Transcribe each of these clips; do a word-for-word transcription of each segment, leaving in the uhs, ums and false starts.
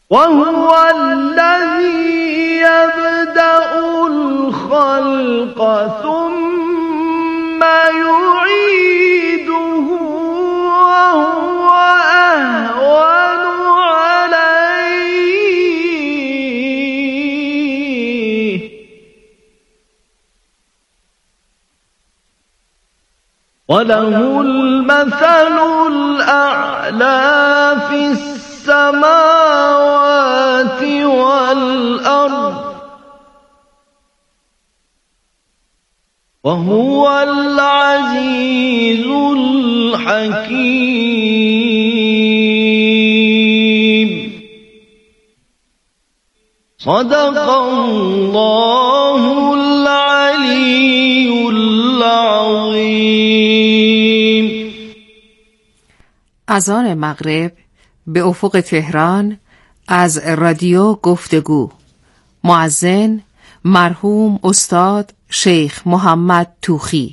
وهو الذي يبدأ الخلق ثم يعيده وهو أهون عليه وله المثل الأعلى في السماوات والأرض وهو العزيز الحكيم. صدق الله العلي العظيم. اذان مغرب به افق تهران از رادیو گفتگو. مؤذن مرحوم استاد شیخ محمد توخی.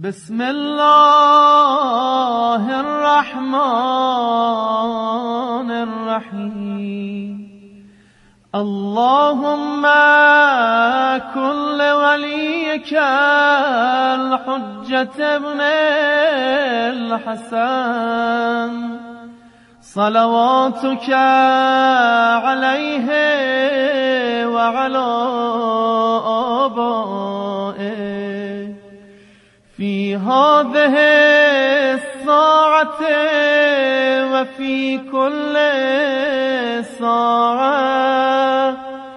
بسم الله الرحمن الرحیم اللهم كن لوليك الحجة ابن الحسن صلواتك عليه وعلى آبائه في هذه الساعة وفي كل ساعة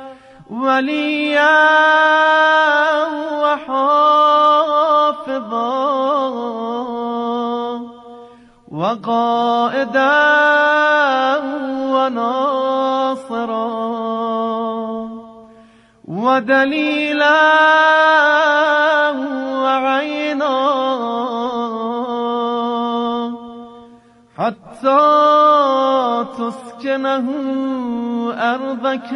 وليا وحافظا وقائدا وناصرا ودليلا وعينا حتى تسكنه أرضك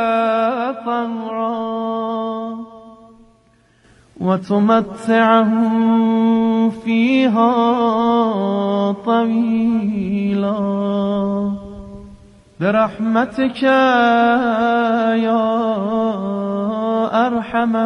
طوعا وتمتعه فيها طويلا برحمتك يا أرحم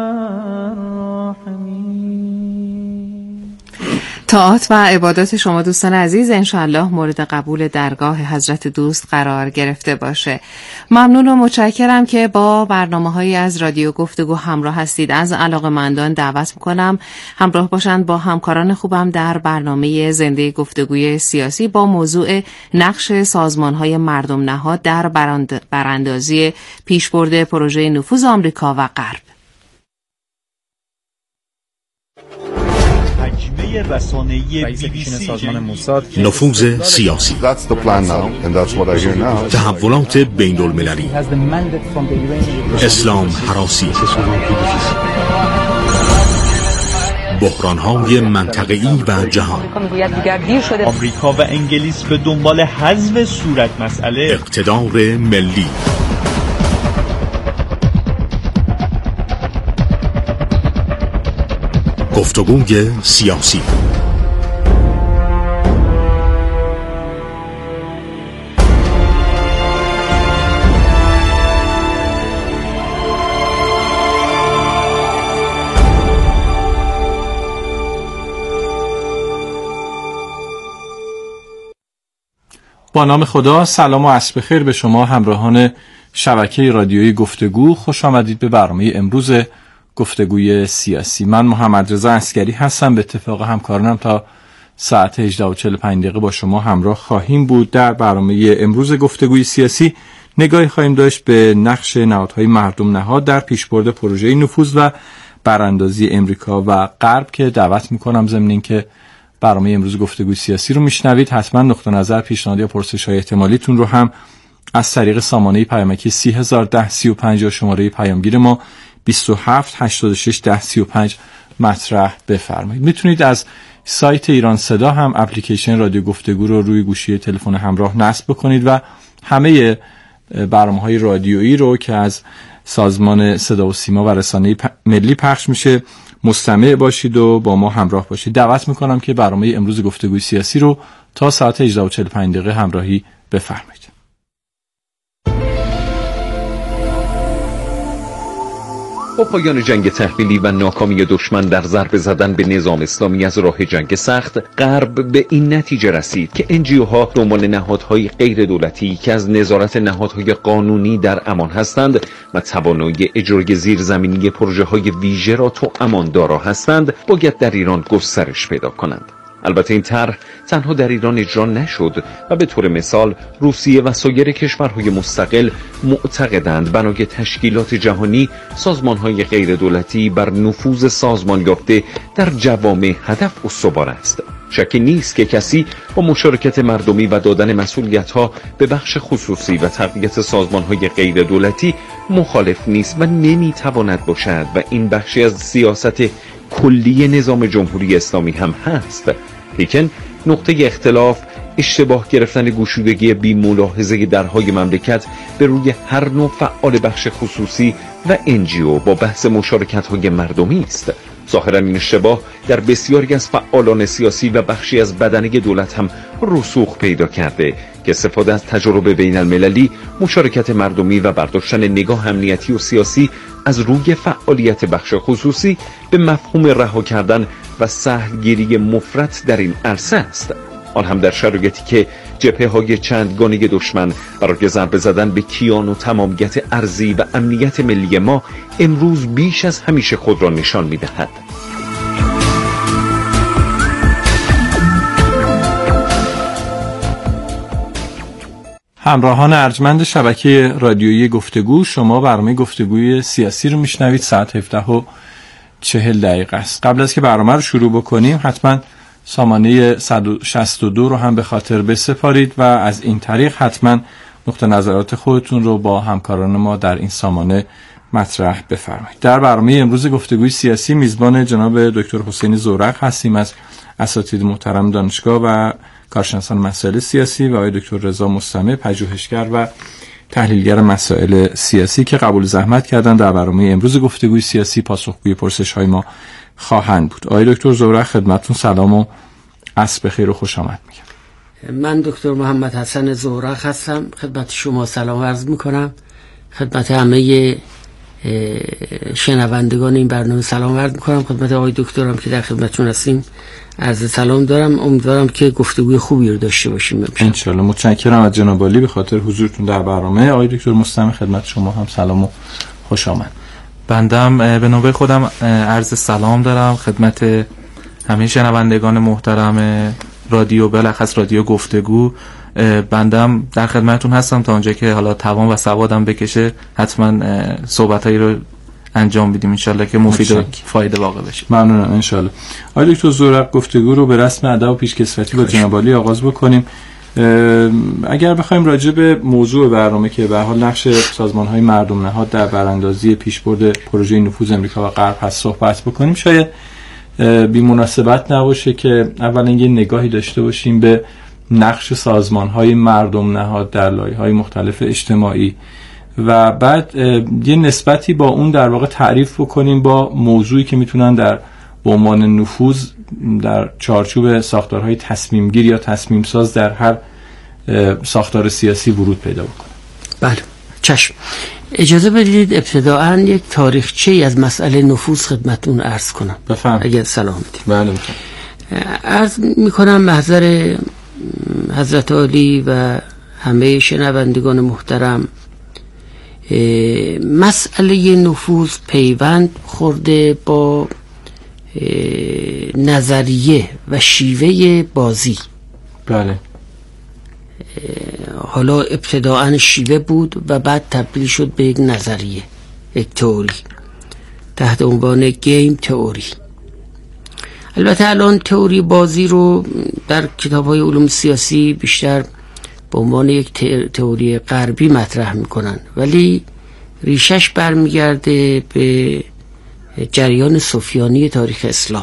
الراحمين. طاعات و عبادات شما دوستان عزیز انشاءالله مورد قبول درگاه حضرت دوست قرار گرفته باشه. ممنون و متشکرم که با برنامه‌هایی از رادیو گفتگو همراه هستید. از علاقه‌مندان دعوت می‌کنم همراه باشند با همکاران خوبم در برنامه زنده گفتگوی سیاسی با موضوع نقش سازمان‌های مردم نهاد در براندازی پیشبرد پروژه نفوذ آمریکا و غرب. نفوذ سیاسی، تحولات بین المللی، اسلام هراسی، بحران‌های منطقه‌ای و جهان. آمریکا و انگلیس به دنبال حذف صورت مسئله، اقتدار ملی، گفتگوی سیاسی. با نام خدا، سلام و عصر بخیر به شما همراهان شبکه رادیویی گفتگو. خوش آمدید به برنامه امروز گفتگوی سیاسی. من محمد رضا عسکری هستم. به اتفاق همکارانم تا ساعت هجده و چهل و پنج دقیقه با شما همراه خواهیم بود. در برنامه امروز گفتگوی سیاسی نگاهی خواهیم داشت به نقش نهادهای مردم نهاد در پیشبرد پروژه نفوذ و براندازی امریکا و غرب که دعوت میکنم ضمن اینکه برنامه امروز گفتگوی سیاسی رو میشنوید حتما نقطه نظر، پیشنهاد یا پرسش‌های احتمالیتون رو هم از طریق سامانه پیامکی سی هزار و ده سی و پنج یا شماره پیامگیر ما بیست و هفت هشتاد و شش ده سی و پنج مطرح بفرمایید. میتونید از سایت ایران صدا هم اپلیکیشن رادیو گفتگو رو روی گوشی تلفن همراه نصب بکنید و همه برنامه‌های رادیویی رو که از سازمان صدا و سیما و رسانه ملی پخش میشه مستمع باشید و با ما همراه باشید. دعوت میکنم که برنامه امروز گفتگوی سیاسی رو تا ساعت هجده و چهل و پنج دقیقه همراهی بفرمایید. با پایان جنگ تحمیلی و ناکامی دشمن در ضربه زدن به نظام اسلامی از راه جنگ سخت، غرب به این نتیجه رسید که انجیوها دنبال نهادهای غیر دولتی که از نظارت نهادهای قانونی در امان هستند و توانایی اجرای زیرزمینی پروژه‌های ویژه را تو امان دارا هستند، باید در ایران گسترش پیدا کنند. البته این طرح تنها در ایران اجرا نشد و به طور مثال روسیه و سایر کشورهای مستقل معتقدند بنای تشکیلات جهانی سازمانهای غیر دولتی بر نفوذ سازمان یافته در جوامع هدف استوار است. شکی نیست که کسی با مشارکت مردمی و دادن مسئولیت‌ها به بخش خصوصی و تقویت سازمان‌های غیر دولتی مخالف نیست و نمی‌تواند باشد و این بخشی از سیاست کلی نظام جمهوری اسلامی هم هست. لیکن نقطه اختلاف اشتباه گرفتن گشودگی بی ملاحظه درهای مملکت به روی هر نوع فعال بخش خصوصی و انجیو با بحث مشارکت‌های مردمی است. ظاهراً این اشتباه در بسیاری از فعالان سیاسی و بخشی از بدنه دولت هم رسوخ پیدا کرده که استفاده از تجربه بین المللی، مشارکت مردمی و برداشتن نگاه امنیتی و سیاسی از روی فعالیت بخش خصوصی به مفهوم رها کردن و سهلگیری مفرط در این عرصه است. آن هم در شرایطی که جبهه‌های چندگانه دشمن برای ضربه زدن به کیان و تمامیت ارضی و امنیت ملی ما امروز بیش از همیشه خود را نشان می‌دهد. همراهان ارجمند شبکه رادیویی گفتگو، شما برنامه گفتگوی سیاسی رو میشنوید. ساعت هفده و چهل دقیقه است. قبل از که برنامه رو شروع بکنیم حتما سامانه صد و شصت و دو رو هم به خاطر بسپارید و از این طریق حتما نقطه نظرات خودتون رو با همکاران ما در این سامانه مطرح بفرمایید. در برنامه امروز گفتگوی سیاسی میزبان جناب دکتر حسین زورق هستیم از اساتید محترم دانشگاه و کارشناسان مسائل سیاسی و آقای دکتر رضا مستمع، پژوهشگر و تحلیلگر مسائل سیاسی که قبول زحمت کردن در برنامه امروز گفتگوی سیاسی پاسخگوی پرسش‌های ما خواهند بود. آقای دکتر زورق خدمتتون سلام و عصر بخیر و خوش آمد میگم. من دکتر محمد حسن زورق هستم، خدمت شما سلام عرض میکنم، خدمت همه شنوندگان این برنامه سلام عرض میکنم، خدمت آقای دکترم که در خدمتتون هستیم عرض سلام دارم. امیدوارم که گفتگوی خوبی رو داشته باشیم ان شاء الله. متشکرم از جناب عالی به خاطر حضورتون در برنامه. آقای دکتر مستمع خدمت شما هم سلام و خوش آمد. بندم به نوبه خودم عرض سلام دارم خدمت همه شنوندگان محترم رادیو، بلخص رادیو گفتگو. بندم در خدمتتون هستم تا اونجا که حالا توان و سوادم بکشه حتما صحبتایی رو انجام بدیم انشالله که مفید و فایده واقع بشه. ممنونم انشالله. آقای دکتر زورق گفتگو رو به رسم ادب و پیشکسوتی با جناب عالی آغاز بکنیم. اگر بخوایم راجع به موضوع برنامه که به حال نقش سازمان‌های مردم نهاد در براندازی پیشبرد پروژه نفوذ امریکا و غرب هست صحبت بکنیم، شاید بی مناسبت نباشه که اولا یه نگاهی داشته باشیم به نقش سازمان‌های مردم نهاد در لایه‌های مختلف اجتماعی و بعد یه نسبتی با اون در واقع تعریف بکنیم با موضوعی که میتونن در به عنوان نفوذ در چارچوب ساختارهای تصمیم گیر یا تصمیم ساز در هر ساختار سیاسی ورود پیدا بکنه. بله چشم. اجازه بدید ابتداءً یک تاریخچه از مسئله نفوذ خدمتتون عرض کنم. بفرمایید. اگر سلام بدید. بله. عرض میکنم محضر حضرت عالی و همه شنوندگان محترم، مسئله نفوذ پیوند خورده با نظریه و شیوه بازی. بله. حالا ابتداءً شیوه بود و بعد تبدیل شد به یک نظریه، یک تئوری تحت عنوان گیم تئوری. البته الان تئوری بازی رو در کتاب‌های علوم سیاسی بیشتر به عنوان یک تئوری غربی مطرح میکنن، ولی ریشش برمیگرده به جریان سفیانی تاریخ اسلام.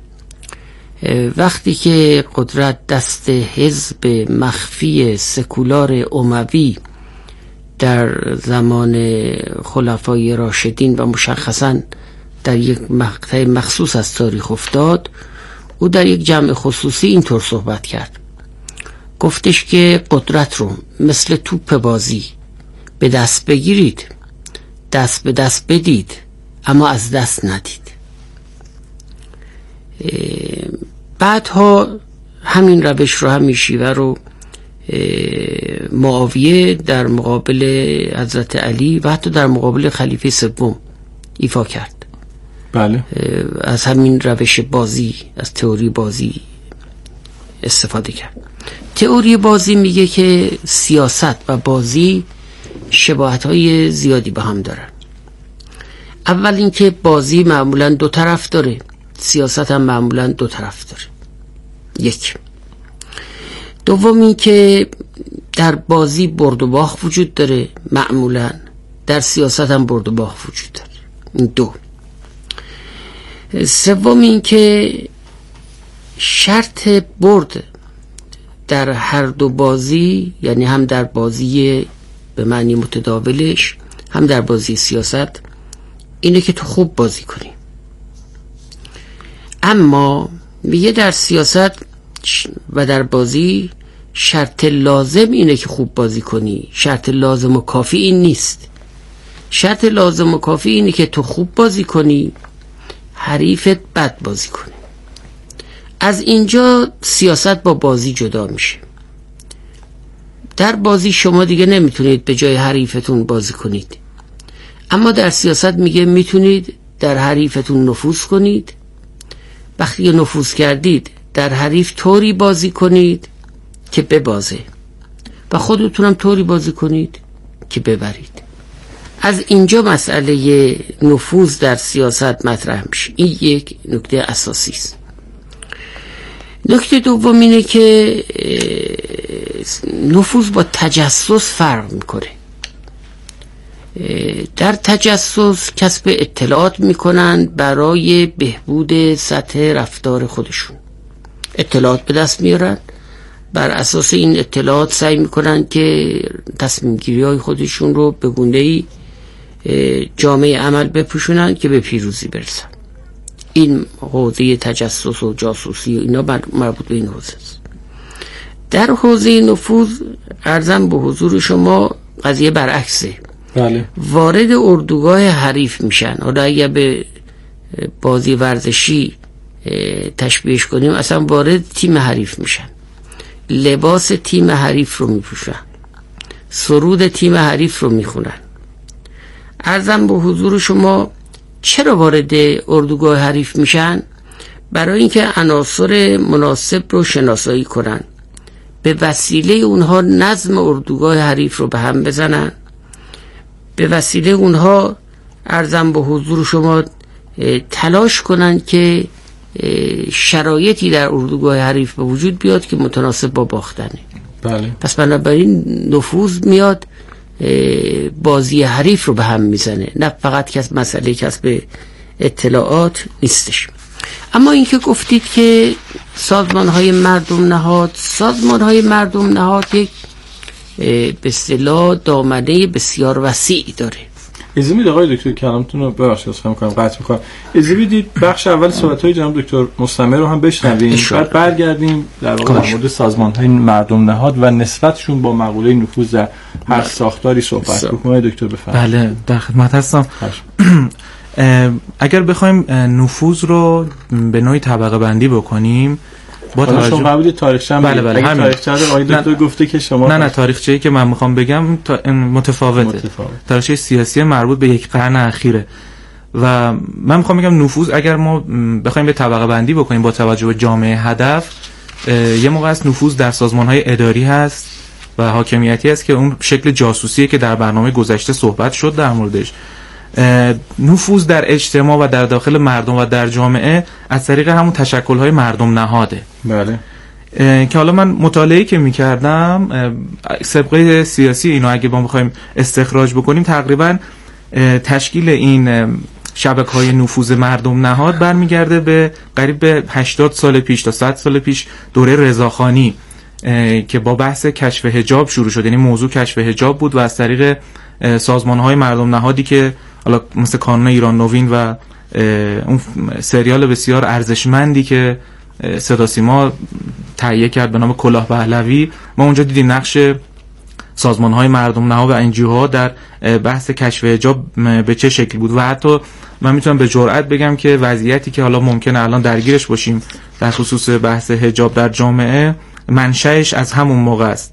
وقتی که قدرت دست حزب مخفی سکولار اموی در زمان خلفای راشدین و مشخصاً در یک مقطع مخصوص از تاریخ افتاد، او در یک جمع خصوصی اینطور صحبت کرد. گفتش که قدرت رو مثل توپ بازی به دست بگیرید، دست به دست بدید، اما از دست ندید. بعدها همین روش رو، همین شیوه رو معاویه در مقابل حضرت علی و حتی در مقابل خلیفه سوم ایفا کرد. بله. از همین روش بازی، از تئوری بازی استفاده کرد. تئوری بازی میگه که سیاست و بازی شباهت‌های زیادی به هم دارن. اول اینکه بازی معمولاً دو طرف داره، سیاست هم معمولاً دو طرف داره. یک. دوم اینکه در بازی برد و باخت وجود داره، معمولاً در سیاست هم برد و باخت وجود داره. این دو. سوم اینکه شرط برد در هر دو بازی، یعنی هم در بازی به معنی متداولش هم در بازی سیاست، اینه که تو خوب بازی کنی. اما میگه در سیاست و در بازی شرط لازم اینه که خوب بازی کنی، شرط لازم و کافی این نیست. شرط لازم و کافی اینه که تو خوب بازی کنی، حریفت بد بازی کنه. از اینجا سیاست با بازی جدا میشه. در بازی شما دیگه نمیتونید به جای حریفتون بازی کنید، اما در سیاست میگه میتونید در حریفتون نفوذ کنید. وقتی نفوذ کردید در حریف طوری بازی کنید که ببازه و خودتونم طوری بازی کنید که ببرید. از اینجا مسئله نفوذ در سیاست مطرح میشه. این یک نکته اساسی است. نکته دوم اینه که نفوذ با تجسس فرق میکنه. در تجسس کسب اطلاعات میکنن برای بهبود سطح رفتار خودشون. اطلاعات به دست میارن، بر اساس این اطلاعات سعی میکنن که تصمیم گیری های خودشون رو به گونه‌ای جامعه عمل بپوشونن که به پیروزی برسن. این حوزه تجسس و جاسوسی و اینا مربوط به این حوزه است. در حوزه نفوذ عرضم به حضور شما قضیه برعکسه. بله. وارد اردوگاه حریف میشن. حالا اگه به بازی ورزشی تشبیهش کنیم، اصلا وارد تیم حریف میشن، لباس تیم حریف رو میپوشن، سرود تیم حریف رو میخونن. عرضم به حضور شما چرا وارد اردوگاه حریف میشن؟ برای اینکه عناصر مناسب رو شناسایی کنن، به وسیله اونها نظم اردوگاه حریف رو به هم بزنن، به وسیله اونها عرضم به حضور شما تلاش کنن که شرایطی در اردوگاه حریف به وجود بیاد که متناسب با باختنه. بله. پس بنابراین نفوذ میاد بازی حریف رو به هم میزنه، نه فقط کس مسئله کسب اطلاعات نیستش. اما اینکه گفتید که سازمان های مردم نهاد سازمان های مردم نهاد یک به اصطلاح دامنه بسیار وسیعی داره. اجازه میدید آقای دکتر کلامتون رو ببخشید خواهم کنم قطع می‌کنم. اجازه میدید بخش اول صحبت‌های جناب دکتر مستمر رو هم بشنویم، بعد برگردیم در مورد سازمان‌های مردم نهاد و نسبتشون با مقوله نفوذ در هر ساختاری صحبت بکنید. دکتر بفرمایید. بله، در خدمت هستم. اگر بخوایم نفوذ رو به نوعی طبقه بندی بکنیم، با توجه شما قبول تاریخچه هم بله بله همین تاریخچه رو آقای دکتر گفته که شما نه نه تاریخچه‌ای که من میخوام بگم متفاوته. متفاوت. تاریخچه سیاسی مربوط به یک قرن اخیره و من میخوام بگم نفوذ اگر ما بخوایم به طبقه بندی بکنیم با توجه به جامعه هدف، یه موقع است نفوذ در سازمان‌های اداری هست و حاکمیتی است که اون شکل جاسوسیه که در برنامه گذشته صحبت شد در موردش. نفوذ در اجتماع و در داخل مردم و در جامعه از طریق همون تشکل‌های مردم نهاده. بله. که حالا من مطالعه‌ای که می‌کردم سابقه سیاسی اینو اگه ما بخوایم استخراج بکنیم، تقریبا تشکیل این شبکه‌های نفوذ مردم نهاد برمیگرده به قریب به هشتاد سال پیش تا صد سال پیش، دوره رضاخانی که با بحث کشف حجاب شروع شد. یعنی موضوع کشف حجاب بود و از طریق سازمان‌های مردم نهادی که حالا مثل کانون ایران نوین و اون سریال بسیار ارزشمندی که صدا سیما تهیه کرد به نام کلاه پهلوی، ما اونجا دیدیم نقش سازمان‌های مردم نهاد و انجیوها در بحث کشف حجاب به چه شکل بود. و حتی من میتونم به جرئت بگم که وضعیتی که حالا ممکنه الان درگیرش باشیم در خصوص بحث حجاب در جامعه، منشأش از همون موقع است.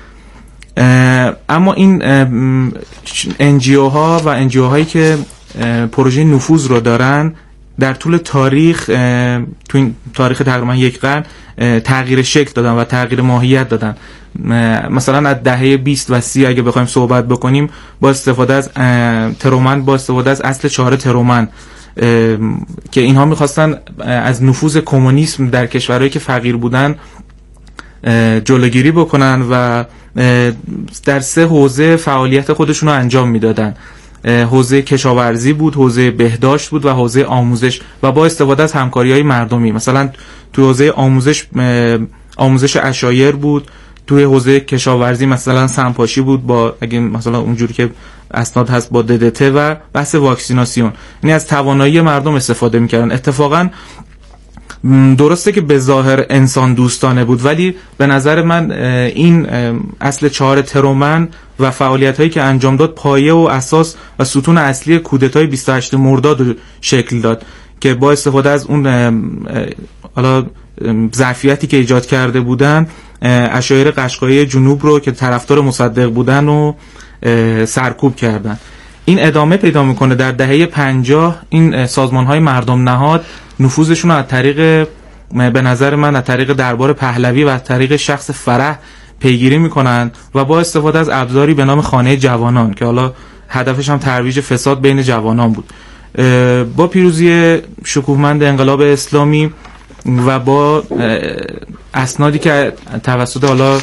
اما این انجیو ها و انجیو هایی که پروژه نفوذ رو دارن در طول تاریخ، تو این تاریخ تقریبا یک قرن تغییر شکل دادن و تغییر ماهیت دادن. مثلا از دهه بیست و سی اگه بخوایم صحبت بکنیم، با استفاده از ترومن با استفاده از اصل چهار ترومن که اینها میخواستن از نفوذ کمونیسم در کشورهایی که فقیر بودن جلوگیری بکنن و در سه حوزه فعالیت خودشون رو انجام میدادن. حوزه کشاورزی بود، حوزه بهداشت بود و حوزه آموزش، و با استفاده از همکاری‌های مردمی. مثلا تو حوزه آموزش آموزش عشایر بود، توی حوزه کشاورزی مثلا سمپاشی بود با اگه مثلا اونجوری که اسناد هست با ددته، و بحث واکسیناسیون. یعنی از توانایی مردم استفاده میکردن. اتفاقا درسته که به ظاهر انسان دوستانه بود، ولی به نظر من این اصل چهار ترومن و فعالیت هایی که انجام داد پایه و اساس و ستون اصلی کودتای بیست و هشتم مرداد رو شکل داد که با استفاده از اون حالا ظرفیتی که ایجاد کرده بودن عشایر قشقایی جنوب رو که طرفدار مصدق بودن و سرکوب کردن. این ادامه پیدا میکنه در دهه پنجاه. این سازمان های مردم نهاد نفوذشون رو از طریق به نظر من از طریق دربار پهلوی و از طریق شخص فرح پیگیری میکنن و با استفاده از ابزاری به نام خانه جوانان که حالا هدفش هم ترویج فساد بین جوانان بود، با پیروزی شکوهمند انقلاب اسلامی و با اسنادی که توسط حالا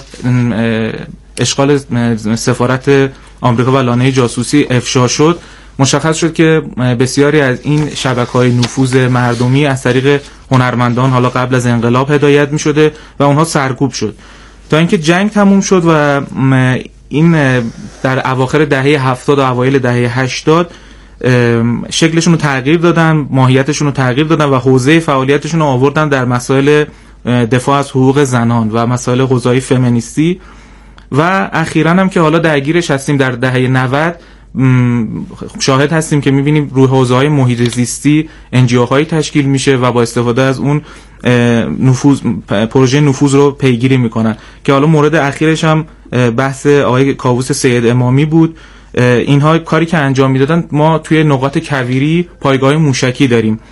اشغال سفارت آمریکا و لانه جاسوسی افشا شد، مشخص شد که بسیاری از این شبکه‌های نفوذ مردمی از طریق هنرمندان حالا قبل از انقلاب هدایت می‌شده و اونها سرکوب شد تا اینکه جنگ تموم شد و این در اواخر دهه هفتاد و اوایل دهه هشتاد شکلشون رو تغییر دادن، ماهیتشون رو تغییر دادن و حوزه فعالیتشون رو آوردن در مسائل دفاع از حقوق زنان و مسائل حوزه‌های فمینیستی و اخیراً هم که حالا درگیرش هستیم در دهه نود شاهد هستیم که می‌بینیم روی حوزه‌های محیط زیستی انجیوهایی تشکیل میشه و با استفاده از اون نفوذ پروژه نفوذ رو پیگیری میکنن که حالا مورد اخیرش هم بحث آقای کاووس سید امامی بود. اینها کاری که انجام میدادن، ما توی نقاط کویری پایگاه موشکی داریم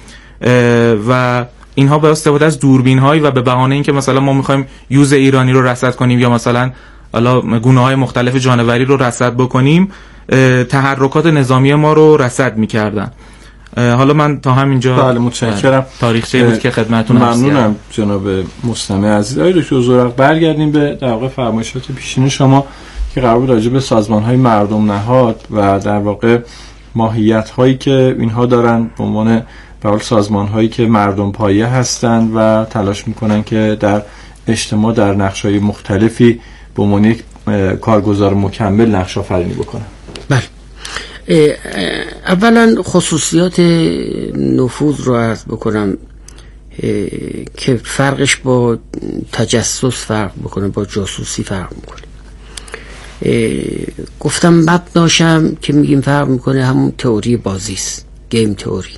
و اینها به استفاده از دوربین هایی و به بهانه اینکه مثلا ما میخوایم یوز ایرانی رو رصد کنیم یا مثلا حالا گونه های مختلف جانوری رو رصد بکنیم، تحرکات نظامی ما رو رصد میکردن. حالا من تا همینجا بله متشکرم. تاریخچه بود که خدمتتون ممنونم جناب مستمع عزیز. آقای دکتر زورق، برگردیم به در واقع فرمایشات پیشین شما که قرار بود راجع به سازمان‌های مردم نهاد و در واقع ماهیت‌هایی که اینها دارن به عنوان به حال سازمان‌هایی که مردم پایه هستند و تلاش می‌کنن که در اجتماع در نقش‌های مختلفی به عنوان یک کارگزار مکمل نقش آفرینی بکنن. بله، اولا خصوصیات نفوذ رو عرض بکنم که فرقش با تجسس فرق بکنه، با جاسوسی فرق میکنه. گفتم مبناشم که میگیم فرق میکنه همون تئوری بازی است، گیم تئوری.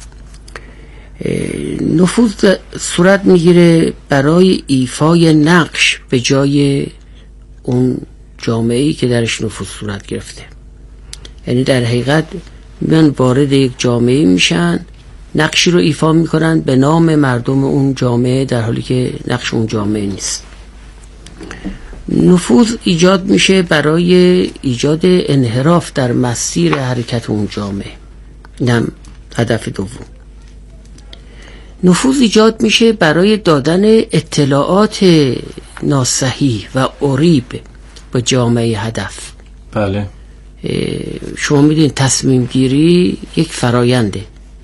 نفوذ صورت میگیره برای ایفای نقش به جای اون جامعه‌ای که درش نفوذ صورت گرفته. یعنی در حقیقت میان وارد یک جامعه میشن، نقشی رو ایفا میکنن به نام مردم اون جامعه در حالی که نقش اون جامعه نیست. نفوذ ایجاد میشه برای ایجاد انحراف در مسیر حرکت اون جامعه. اینم هدف دوم. نفوذ ایجاد میشه برای دادن اطلاعات ناصحیح و عریب به جامعه هدف. بله. شما میدونید تصمیم گیری یک فراینده،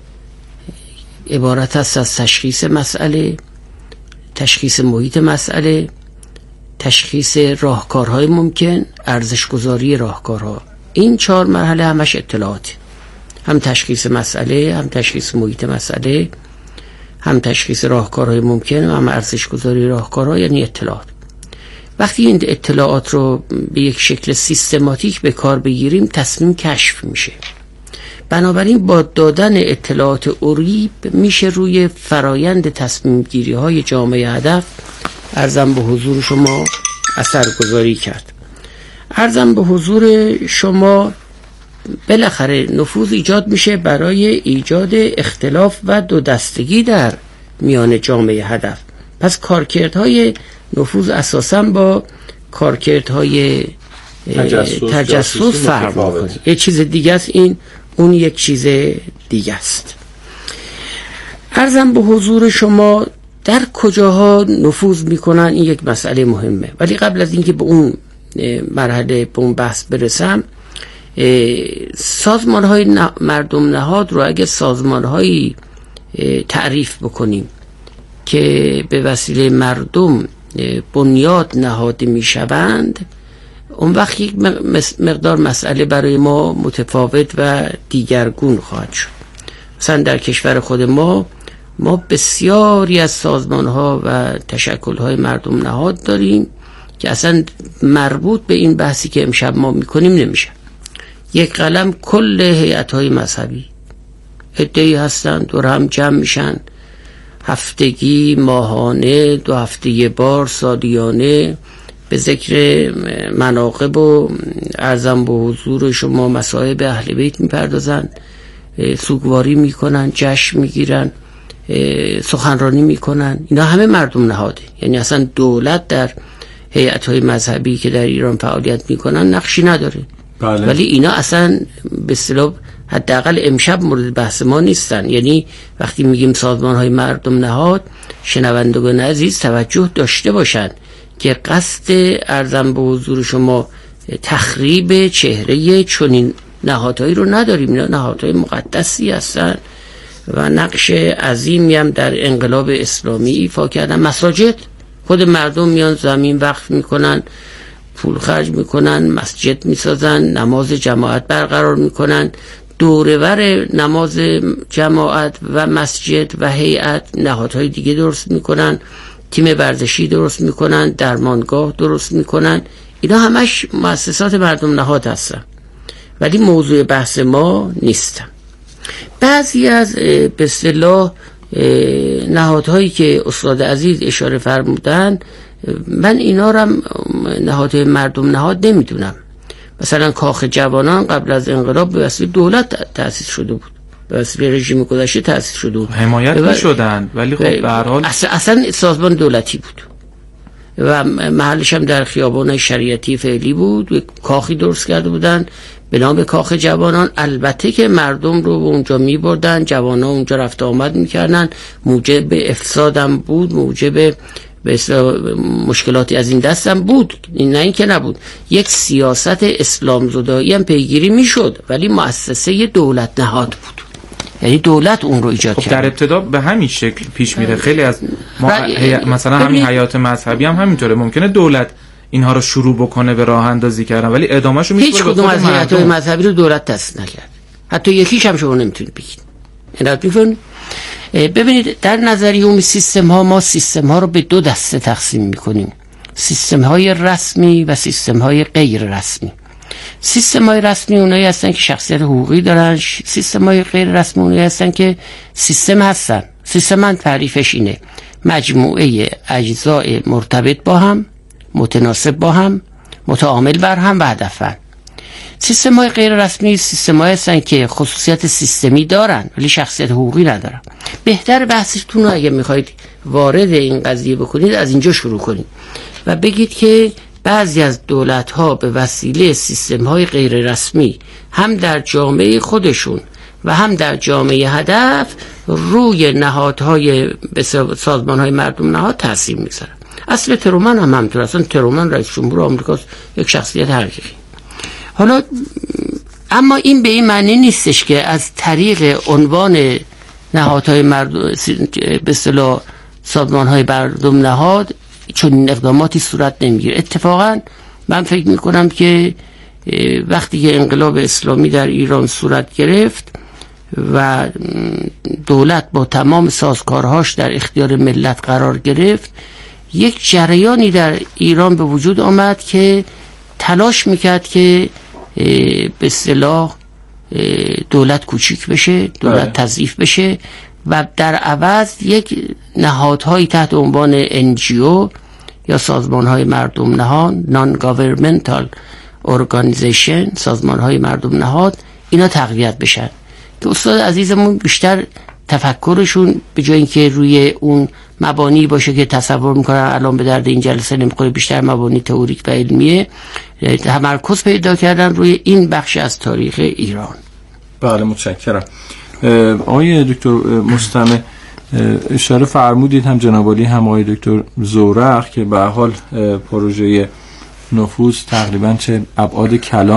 عبارت است از تشخیص مسئله، تشخیص محیط مسئله، تشخیص راهکارهای ممکن، ارزشگذاری راهکارها. این چهار مرحله همش اطلاعات، هم تشخیص مسئله، هم تشخیص محیط مسئله، هم تشخیص راهکارهای ممکن و هم ارزشگذاری راهکارها، یعنی اطلاعات. وقتی این اطلاعات رو به یک شکل سیستماتیک به کار بگیریم تصمیم کشف میشه. بنابراین با دادن اطلاعات عریب میشه روی فرایند تصمیم گیری های جامعه هدف عرضم به حضور شما اثرگذاری کرد. عرضم به حضور شما بالاخره نفوذ ایجاد میشه برای ایجاد اختلاف و دو دستگی در میان جامعه هدف. پس کارکردهای نفوذ اساساً با کارکردهای تجسس, تجسس فرق میکنه. یک چیز دیگه است این، اون یک چیز دیگه است. عرضم به حضور شما در کجاها نفوذ میکنن این یک مسئله مهمه، ولی قبل از اینکه به اون مرحله به اون بحث برسم، سازمان های مردم نهاد رو اگه سازمان هایی تعریف بکنیم که به وسیله مردم بنیاد نهاده می شوند، اون وقت یک مقدار مسئله برای ما متفاوت و دیگرگون خواهد شد. مثلا در کشور خود ما ما بسیاری از سازمان‌ها و تشکل‌های مردم نهاد داریم که اصلا مربوط به این بحثی که امشب ما میکنیم نمیشه. یک قلم کل هیئت‌های مذهبی عده‌ای هستن دور هم جمع میشن، هفتگی، ماهانه، دو هفته یه بار، سالیانه به ذکر مناقب و عرضم به حضور شما مصائب اهل بیت میپردازن، سوگواری میکنن، جشن میگیرن، سخنرانی میکنن. اینا همه مردم نهاده. یعنی اصلا دولت در هیئت‌های مذهبی که در ایران فعالیت میکنن نقشی نداره. بله. ولی اینا اصلا به اصطلاح حداقل امشب مورد بحث ما نیستن. یعنی وقتی میگیم سازمان‌های مردم نهاد، شنوندگان عزیز توجه داشته باشند که قصد ارزم به حضور شما تخریب چهره چنین نهادهایی رو نداریم. اینا نهادهای مقدسی هستن و نقش عظیمی هم در انقلاب اسلامی ایفا کردن. مساجد خود مردم میان زمین وقف میکنن، پول خرج میکنن، مسجد میسازن، نماز جماعت برقرار میکنن، دورور نماز جماعت و مسجد و هیئت نهادهای دیگه درست میکنن، تیم ورزشی درست میکنن، درمانگاه درست میکنن. اینا همش مؤسسات مردم نهاد هستن ولی موضوع بحث ما نیستن. بعضی از به اصطلاح نهادهایی که استاد عزیز اشاره فرمودن، من اینا رو نهادهای مردم نهاد نمیدونم. مثلا کاخ جوانان قبل از انقلاب به وسیله دولت تأسیس شده بود، به وسیله رژیم گذشته تأسیس شده بود، حمایت می‌شدن ولی خب به هر حال اصلا, اصلا سازمان دولتی بود و محلش هم در خیابان شریعتی فعلی بود. کاخی درست کرده بودن به نام کاخ جوانان. البته که مردم رو اونجا می‌بردن، جوانان اونجا رفت آمد می‌کردن، موجب افسادم بود، موجب به مشکلاتی از این دستم بود. این نه این که نبود. یک سیاست اسلام زدایی هم پیگیری میشد ولی مؤسسه دولت نهاد بود، یعنی دولت اون رو ایجاد خب کرد. در ابتدا به همین شکل پیش میره. خیلی از ما هی... مثلا همین حیات مذهبی هم همینطوره. ممکنه دولت اینها رو شروع بکنه به راه اندازی کردن ولی ادامهشو میشه. هیچ کدوم از هیئت‌های مذهبی رو دولت تأسیس نکرد، حتی یکیش هم شما نمیتونید بگید. اینات میفهمید؟ ببینید در نظریه سیستم ها، ما سیستم ها رو به دو دسته تقسیم میکنیم: سیستم های رسمی و سیستم های غیر رسمی. سیستم های رسمی اونایی هستن که شخصیت حقوقی دارن، سیستم های غیر رسمی اونایی هستن که سیستم هستن. سیستم من تعریفش اینه: مجموعه اجزاء مرتبط با هم، متناسب با هم، متعامل بر هم و هدفمند. سیستم های غیر رسمی سیستم های هستن که خصوصیت سیستمی دارن ولی شخصیت حقوقی ندارن. بهتر بحثتون رو اگه میخواید وارد این قضیه بکنید از اینجا شروع کنید و بگید که بعضی از دولت ها به وسیله سیستم های غیر رسمی هم در جامعه خودشون و هم در جامعه هدف روی نهادهای سازمان های مردم نهاد تاثیر میگذارن. اصل ترومن هم همینطور. اصلا ترومن رئیس جمهور آمریکاست، یک شخصیت حقیقی. حالا اما این به این معنی نیستش که از طریق عنوان نهادهای مردم به اصطلاح سازمان‌های مردم نهاد چون اقداماتی صورت نمیگیره. اتفاقا من فکر میکنم که وقتی که انقلاب اسلامی در ایران صورت گرفت و دولت با تمام سازکارهاش در اختیار ملت قرار گرفت، یک جریانی در ایران به وجود آمد که تلاش میکرد که به اصطلاح دولت کوچیک بشه، دولت تضعیف بشه و در عوض یک نهادهایی تحت عنوان ان جی او یا سازمانهای مردم نهاد، نان گاورنمنتال ارگانیزیشن، سازمانهای مردم نهاد، اینا تقویت بشن که استاد عزیزمون بیشتر تفکرشون به جای اینکه روی اون مبانی باشه که تصور میکنن الان به درد این جلسه نمیخوره، بیشتر مبانی تئوریک و علمیه، تمرکز پیدا کردن روی این بخش از تاریخ ایران. بله متشکرم. آقای دکتر مستمع اشاره فرمودید، هم جناب عالی هم آقای دکتر زورق، که به حال پروژه نفوذ تقریبا چه ابعاد کلان